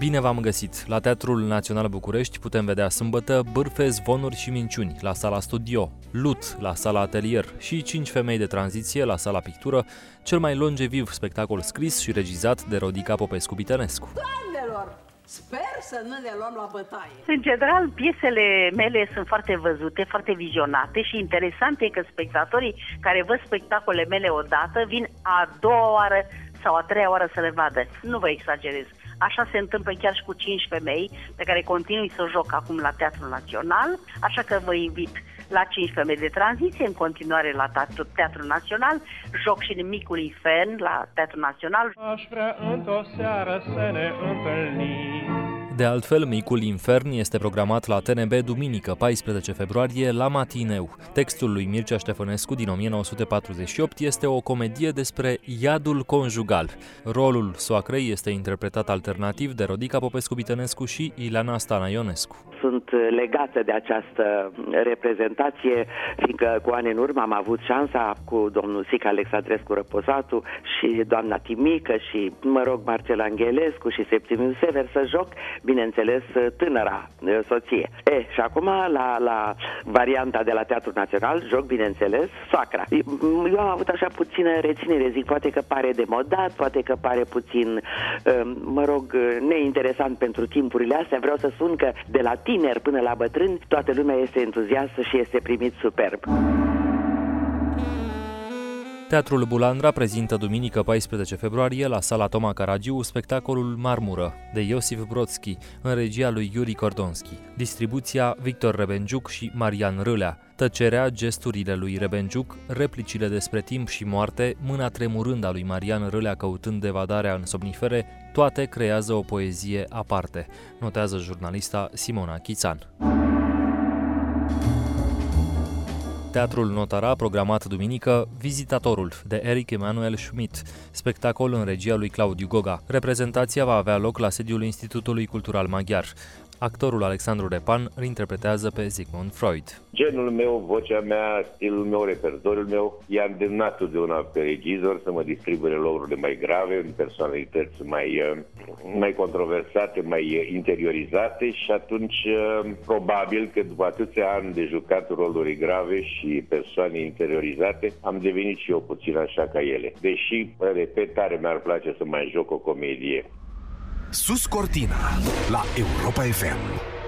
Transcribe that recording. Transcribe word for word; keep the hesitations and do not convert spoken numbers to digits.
Bine v-am găsit! La Teatrul Național București putem vedea sâmbătă Bârfe, zvonuri și minciuni la Sala Studio, Lut la Sala Atelier și Cinci femei de tranziție la Sala Pictură, cel mai longeviv spectacol scris și regizat de Rodica Popescu-Bitănescu. Doamnelor, sper să nu ne luăm la bătaie! În general, piesele mele sunt foarte văzute, foarte vizionate și interesant e că spectatorii care văd spectacolele mele odată vin a doua oară sau a treia oară să le vadă. Nu vă exagerez. Așa se întâmplă chiar și cu cinci femei, pe care continui să joc acum la Teatrul Național, așa că vă invit la cinci femei de tranziție, în continuare la Teatrul, Teatrul Național, joc și în Micul Infern la Teatrul Național. Aș vrea într-o seară să ne întâlnim. De altfel, Micul Infern este programat la T N B duminică, paisprezece februarie, la matineu. Textul lui Mircea Ștefănescu din o mie nouă sute patruzeci și opt este o comedie despre iadul conjugal. Rolul soacrei este interpretat alternativ de Rodica Popescu-Bitănescu și Ileana Stana Ionescu. Sunt legată de această reprezentație, fiindcă cu ani în urmă am avut șansa cu domnul Sica Alexandrescu Răposatu și doamna Timică și, mă rog, Marcel Angelescu și Septimiu Sever să joc, bineînțeles, tânăra soție. E, și acum, la, la varianta de la Teatrul Național, joc, bineînțeles, soacra. Eu am avut așa puțină reținere, zic, poate că pare demodat, poate că pare puțin, mă rog, neinteresant pentru timpurile astea. Vreau să spun că de la tineri până la bătrâni, toată lumea este entuziastă și este primit superb. Teatrul Bulandra prezintă duminică paisprezece februarie la Sala Toma Caragiu spectacolul Marmură de Iosif Brodski în regia lui Yuri Cordonski. Distribuția Victor Rebenjuc și Marian Râlea. Tăcerea, gesturile lui Rebenjuc, replicile despre timp și moarte, mâna tremurând a lui Marian Râlea căutând evadarea în somnifere, toate creează o poezie aparte, notează jurnalista Simona Chițan. Teatrul Notara, programat duminică, Vizitatorul, de Eric Emanuel Schmidt, spectacol în regia lui Claudiu Goga. Reprezentația va avea loc la sediul Institutului Cultural Maghiar. Actorul Alexandru Repan îl interpretează pe Sigmund Freud. Genul meu, vocea mea, stilul meu, repertoriul meu i-a îndemnat totdeauna pe regizor să mă distribuie rolurile mai grave, în personalități mai, mai controversate, mai interiorizate și atunci probabil că după atâția ani de jucat roluri grave și persoane interiorizate, am devenit și eu puțin așa ca ele. Deși, repet, tare mi-ar place să mai joc o comedie. Sus Cortina la Europa F M.